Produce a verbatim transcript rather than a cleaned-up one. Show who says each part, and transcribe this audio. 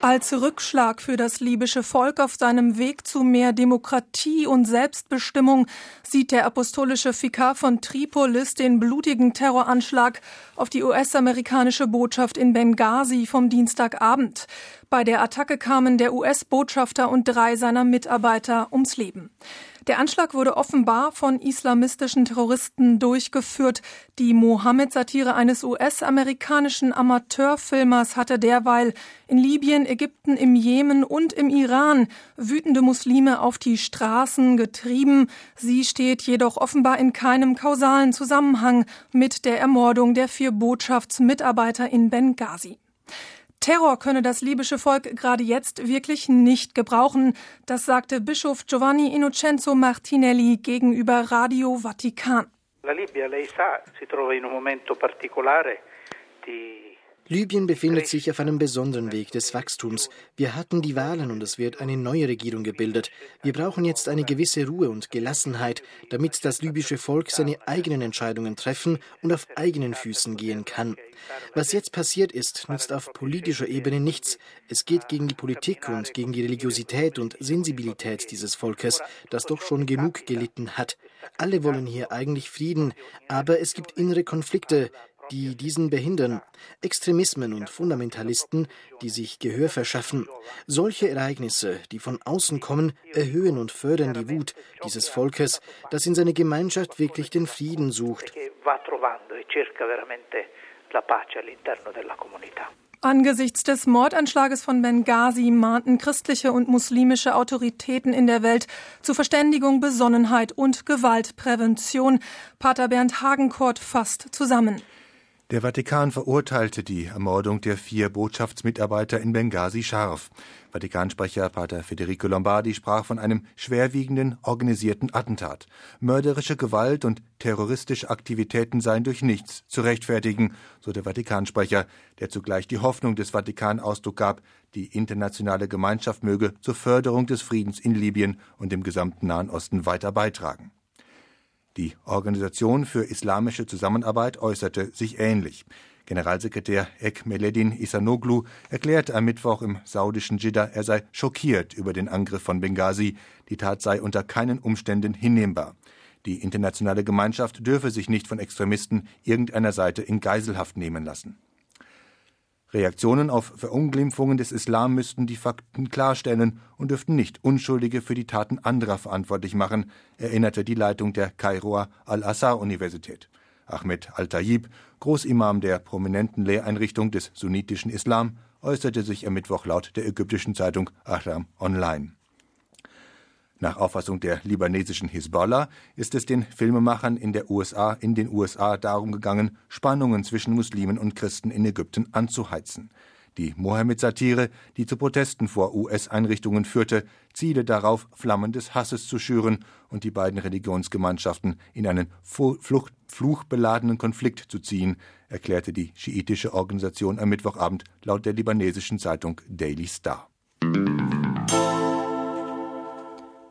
Speaker 1: Als Rückschlag für das libysche Volk auf seinem Weg zu mehr Demokratie und Selbstbestimmung sieht der apostolische Vikar von Tripolis den blutigen Terroranschlag auf die U S-amerikanische Botschaft in Benghazi vom Dienstagabend. Bei der Attacke kamen der U S-Botschafter und drei seiner Mitarbeiter ums Leben. Der Anschlag wurde offenbar von islamistischen Terroristen durchgeführt. Die Mohammed-Satire eines U S-amerikanischen Amateurfilmers hatte derweil in Libyen, Ägypten, im Jemen und im Iran wütende Muslime auf die Straßen getrieben. Sie steht jedoch offenbar in keinem kausalen Zusammenhang mit der Ermordung der vier Botschaftsmitarbeiter in Benghazi. Terror könne das libysche Volk gerade jetzt wirklich nicht gebrauchen. Das sagte Bischof Giovanni Innocenzo Martinelli gegenüber Radio Vatikan.
Speaker 2: La Libia, lei sa, si trova in un momento particolare di
Speaker 3: Libyen befindet sich auf einem besonderen Weg des Wachstums. Wir hatten die Wahlen und es wird eine neue Regierung gebildet. Wir brauchen jetzt eine gewisse Ruhe und Gelassenheit, damit das libysche Volk seine eigenen Entscheidungen treffen und auf eigenen Füßen gehen kann. Was jetzt passiert ist, nützt auf politischer Ebene nichts. Es geht gegen die Politik und gegen die Religiosität und Sensibilität dieses Volkes, das doch schon genug gelitten hat. Alle wollen hier eigentlich Frieden, aber es gibt innere Konflikte, die diesen behindern, Extremismen und Fundamentalisten, die sich Gehör verschaffen. Solche Ereignisse, die von außen kommen, erhöhen und fördern die Wut dieses Volkes, das in seiner Gemeinschaft wirklich den Frieden sucht.
Speaker 1: Angesichts des Mordanschlages von Benghazi mahnten christliche und muslimische Autoritäten in der Welt zu Verständigung, Besonnenheit und Gewaltprävention. Pater Bernd Hagenkort fasst zusammen.
Speaker 4: Der Vatikan verurteilte die Ermordung der vier Botschaftsmitarbeiter in Benghazi scharf. Vatikansprecher Pater Federico Lombardi sprach von einem schwerwiegenden, organisierten Attentat. Mörderische Gewalt und terroristische Aktivitäten seien durch nichts zu rechtfertigen, so der Vatikansprecher, der zugleich die Hoffnung des Vatikan Ausdruck gab, die internationale Gemeinschaft möge zur Förderung des Friedens in Libyen und dem gesamten Nahen Osten weiter beitragen. Die Organisation für islamische Zusammenarbeit äußerte sich ähnlich. Generalsekretär Ekmeledin Ihsanoglu erklärte am Mittwoch im saudischen Dschidda, er sei schockiert über den Angriff von Benghazi. Die Tat sei unter keinen Umständen hinnehmbar. Die internationale Gemeinschaft dürfe sich nicht von Extremisten irgendeiner Seite in Geiselhaft nehmen lassen. Reaktionen auf Verunglimpfungen des Islam müssten die Fakten klarstellen und dürften nicht Unschuldige für die Taten anderer verantwortlich machen, erinnerte die Leitung der Kairoer Al-Azhar-Universität. Ahmed Al-Tayyib, Großimam der prominenten Lehreinrichtung des sunnitischen Islam, äußerte sich am Mittwoch laut der ägyptischen Zeitung Ahram Online. Nach Auffassung der libanesischen Hisbollah ist es den Filmemachern in der U S A, in den U S A darum gegangen, Spannungen zwischen Muslimen und Christen in Ägypten anzuheizen. Die Mohammed-Satire, die zu Protesten vor U S-Einrichtungen führte, ziele darauf, Flammen des Hasses zu schüren und die beiden Religionsgemeinschaften in einen Flucht, fluchbeladenen Konflikt zu ziehen, erklärte die schiitische Organisation am Mittwochabend laut der libanesischen Zeitung Daily Star.